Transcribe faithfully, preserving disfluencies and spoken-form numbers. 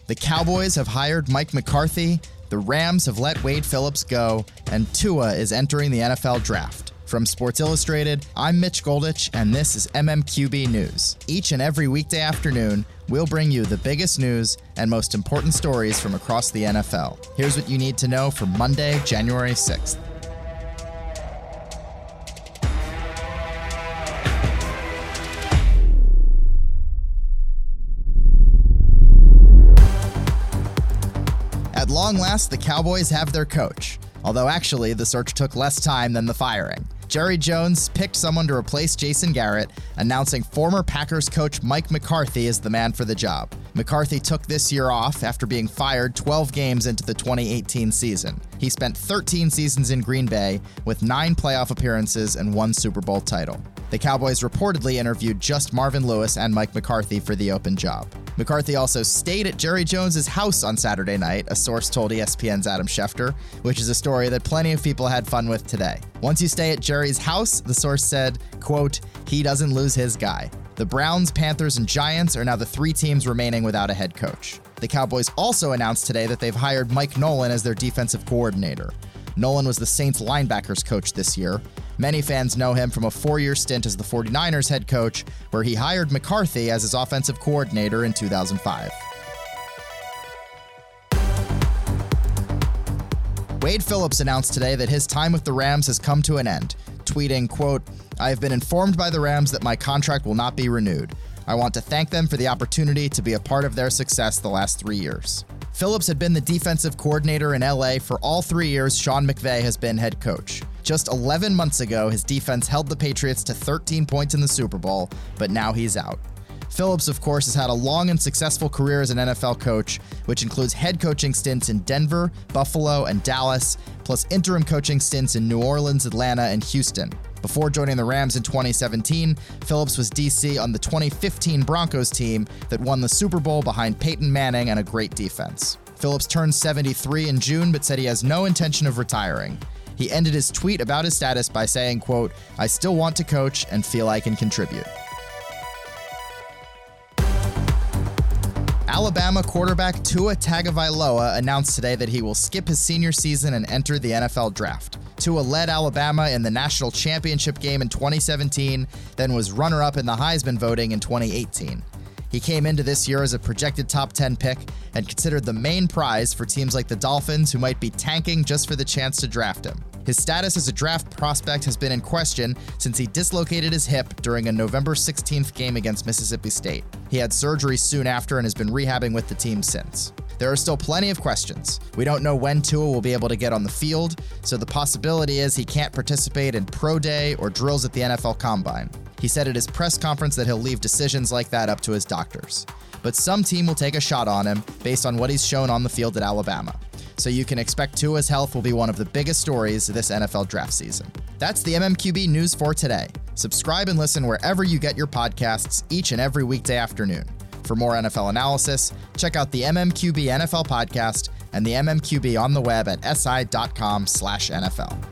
The Cowboys have hired Mike McCarthy, the Rams have let Wade Phillips go, and Tua is entering the N F L draft. From Sports Illustrated, I'm Mitch Goldich, and this is M M Q B News. Each and every weekday afternoon, we'll bring you the biggest news and most important stories from across the N F L. Here's what you need to know for Monday, January sixth. At long last, the Cowboys have their coach. Although actually, the search took less time than the firing. Jerry Jones picked someone to replace Jason Garrett, announcing former Packers coach Mike McCarthy is the man for the job. McCarthy took this year off after being fired twelve games into the twenty eighteen season. He spent thirteen seasons in Green Bay with nine playoff appearances and one Super Bowl title. The Cowboys reportedly interviewed just Marvin Lewis and Mike McCarthy for the open job. McCarthy also stayed at Jerry Jones's house on Saturday night, a source told E S P N's Adam Schefter, which is a story that plenty of people had fun with today. Once you stay at Jerry's house, the source said, quote, he doesn't lose his guy. The Browns, Panthers, and Giants are now the three teams remaining without a head coach. The Cowboys also announced today that they've hired Mike Nolan as their defensive coordinator. Nolan was the Saints linebackers coach this year. Many fans know him from a four-year stint as the forty-niners head coach, where he hired McCarthy as his offensive coordinator in two thousand five. Wade Phillips announced today that his time with the Rams has come to an end, tweeting, quote, I have been informed by the Rams that my contract will not be renewed. I want to thank them for the opportunity to be a part of their success the last three years. Phillips had been the defensive coordinator in L A for all three years Sean McVay has been head coach. Just eleven months ago, his defense held the Patriots to thirteen points in the Super Bowl, but now he's out. Phillips, of course, has had a long and successful career as an N F L coach, which includes head coaching stints in Denver, Buffalo, and Dallas, plus interim coaching stints in New Orleans, Atlanta, and Houston. Before joining the Rams in twenty seventeen, Phillips was D C on the twenty fifteen Broncos team that won the Super Bowl behind Peyton Manning and a great defense. Phillips turned seventy-three in June, but said he has no intention of retiring. He ended his tweet about his status by saying, quote, I still want to coach and feel I can contribute. Alabama quarterback Tua Tagovailoa announced today that he will skip his senior season and enter the N F L draft. Tua led Alabama in the national championship game in twenty seventeen, then was runner-up in the Heisman voting in twenty eighteen. He came into this year as a projected top ten pick and considered the main prize for teams like the Dolphins, who might be tanking just for the chance to draft him. His status as a draft prospect has been in question since he dislocated his hip during a November sixteenth game against Mississippi State. He had surgery soon after and has been rehabbing with the team since. There are still plenty of questions. We don't know when Tua will be able to get on the field, so the possibility is he can't participate in pro day or drills at the N F L Combine. He said at his press conference that he'll leave decisions like that up to his doctors. But some team will take a shot on him based on what he's shown on the field at Alabama. So you can expect Tua's health will be one of the biggest stories this N F L draft season. That's the M M Q B News for today. Subscribe and listen wherever you get your podcasts each and every weekday afternoon. For more N F L analysis, check out the M M Q B N F L podcast and the M M Q B on the web at si dot com slash N F L.